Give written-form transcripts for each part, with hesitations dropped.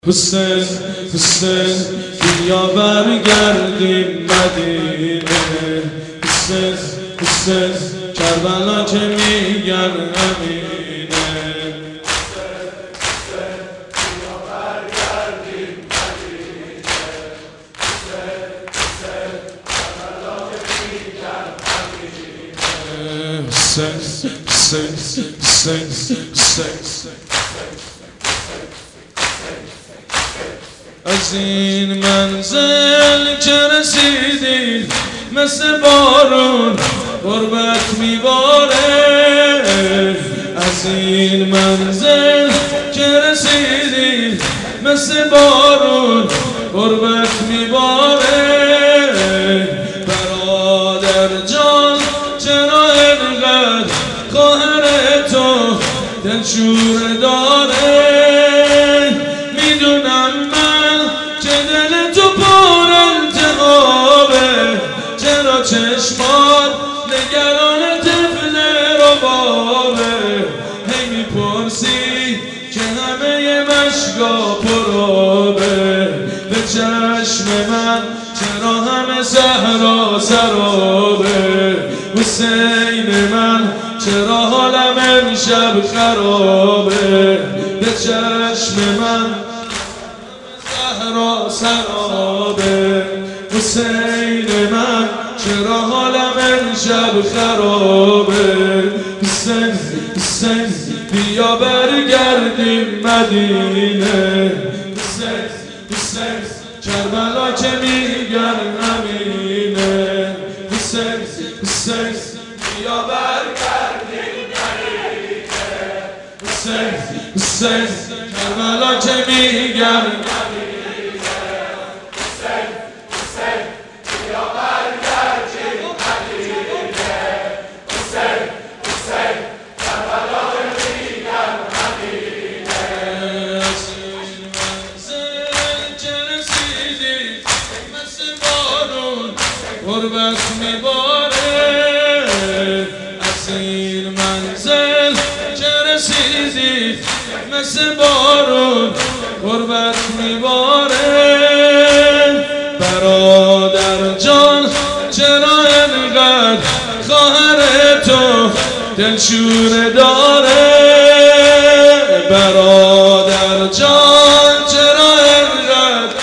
حسین حسین بیا برگردیم مدینه. حسین حسین کربلا که میگن امینه. بیا برگردیم مدینه. حسین کربلا که میگن امینه. حسین حسین حسین حسین از این منزل که رسیدی مثل بارون غربت میباره. از این منزل که رسیدی مثل بارون غربت میباره. برادر جان چرا اینقدر خواهر تو دلشوره داره؟ میدونم چشمان نگران طفل ربابه. هی میپرسی که همه مشکا پرابه. به چشم من چرا همه صحرا سرابه؟ حسین من چرا حالم امشب خرابه؟ به چشم من صحرا سرابه. حسین من چرا حالم امشب خرابه؟ حسین حسین بیا برگردیم مدینه. حسین حسین کربلا که میگن امینه. حسین حسین بیا برگردیم مدینه. حسین حسین کربلا که میگن امینه. غربت میباره. از این منزل که رسیدی مثل بارون غربت میباره. برادر جان چرا اینقدر خواهر تو دلشوره داره؟ برادر جان چرا اینقدر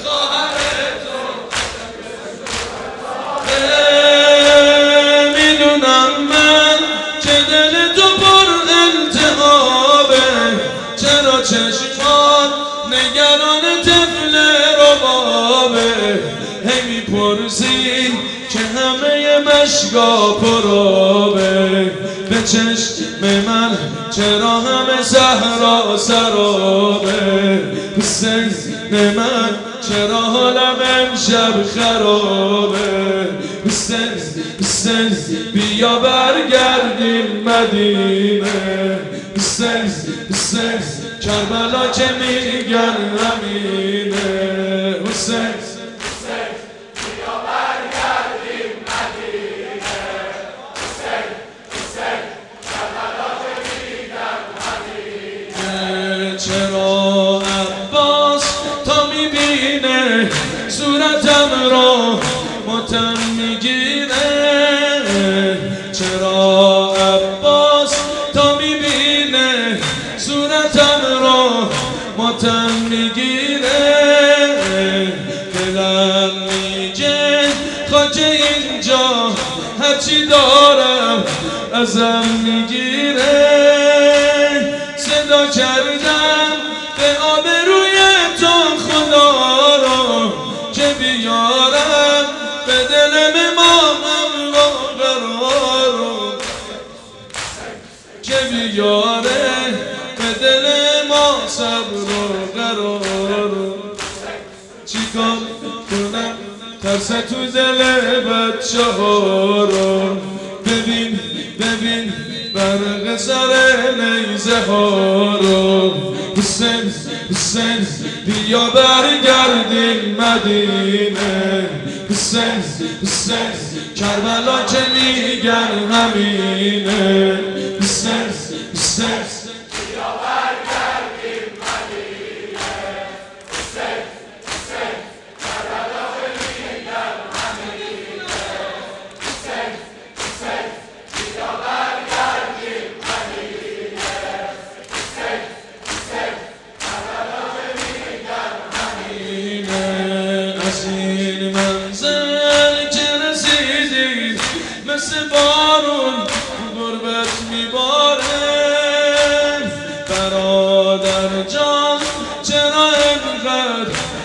چشمان نگران طفل ربابه. هی میپرسی که همه مشکا پرابه. به چشم من چرا همه صحرا سرابه؟ حسین من چرا حالم امشب خرابه؟ حسین حسین بیا برگردیم مدینه. حسین حسین کربلا که میگن امینه. حسین حسین بیا برگردیم مدینه. حسین حسین کربلا که میگن امینه. چرا عباس تا میبینه صورتم رو ماتم میگیره؟ چرا عباس تا میبینه صورتم رو ماتم میگیره؟ دلم میگه خاک اینجا هرچی دارم ازم میگیره. صدا کردم به آبروی تو خدا رو که بیارم به دل امامم رو قرار که بیاره به دل ما صبر و قرار. چیکار کنم ترس تو دل بچه ها رو؟ ببین ببین برق سر نیزه ها رو. حسین حسین بیا برگردیم مدینه. حسین حسین کربلا که میگن همینه. حسین حسین بیا برگردیم مدینه.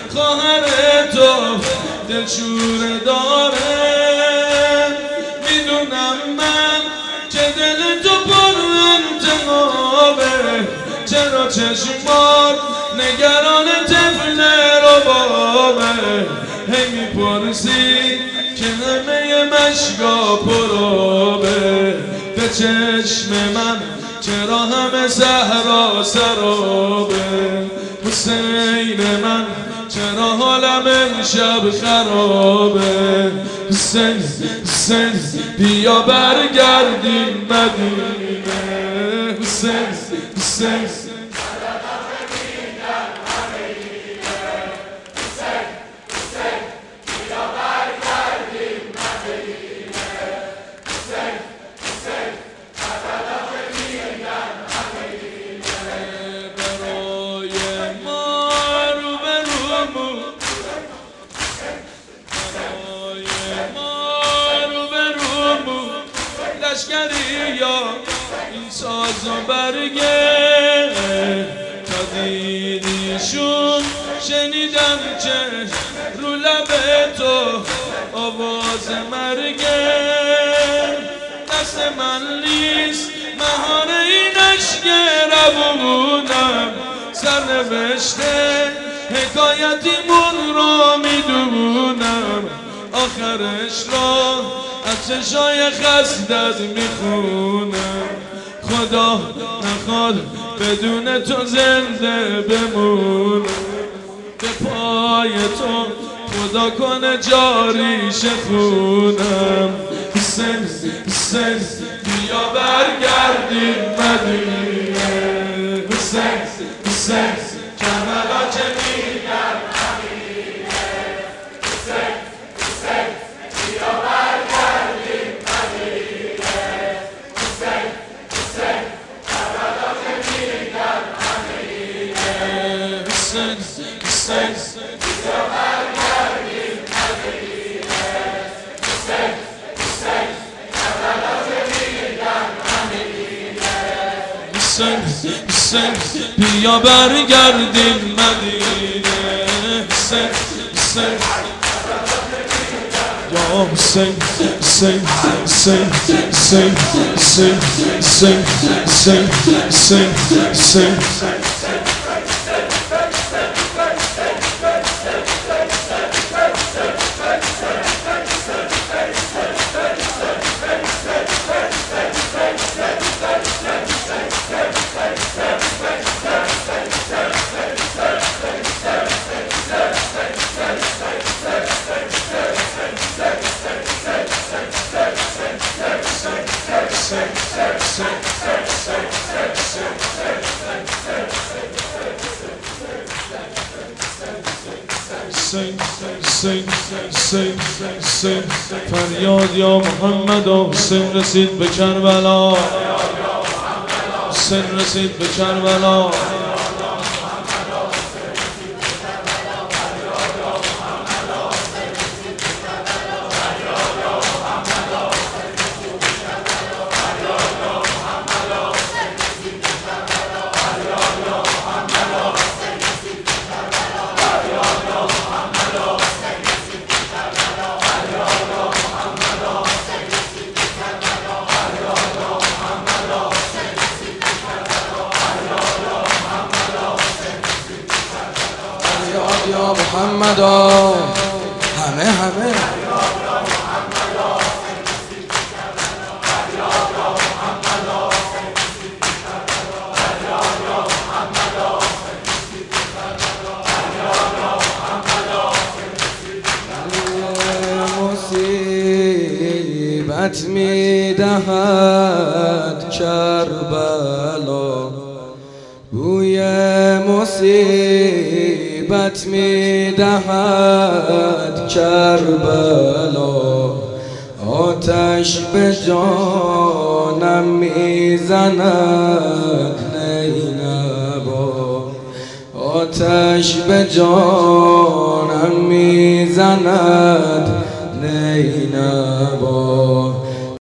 خواهر تو دلشوره داره. میدونم من که دل تو پر انتقامه، چرا چشمات نگران طفل ربابه. هی میپرسی که همه مشکا پرابه، به چشم من چرا همه صحرا سرابه. حسین من چرا حالم امشب خرابه. حسین حسین بیا برگردیم مدینه. حسین حسین یا این ساز و برگه تا دیدیشون شنیدم که رو لب تو آواز مرگه. دست من نیست مهار این عشق روونم، سرنوشته حکایتیمون رو میدونم. آخرش را از چشای خستت میخونم. خدا نخواد بدون تو زنده بمونم. به پای تو خدا کنه جاریش خونم. حسین حسین بیا برگردیم مدینه. حسین حسین کربلا چه میگن همینه. حسین حسین بیا برگردیم مدینه. حسین حسین کربلا چه میگن همینه. حسین حسین بیا برگردیم مدینه. حسین حسین کربلا چه میگن همینه. حسین حسین بیا برگردیم مدینه. حسین حسین یا حسین حسین حسین حسین حسین حسین حسین حسین حسین سین فریاد یا محمد. حسین رسید به کربلا، حسین رسید به کربلا. یا محمد همه مصیبت میدهد کربلا، بوی مصیبت میدهد کربلا. آتش به جانم میزند نینبا، آتش به جانم میزند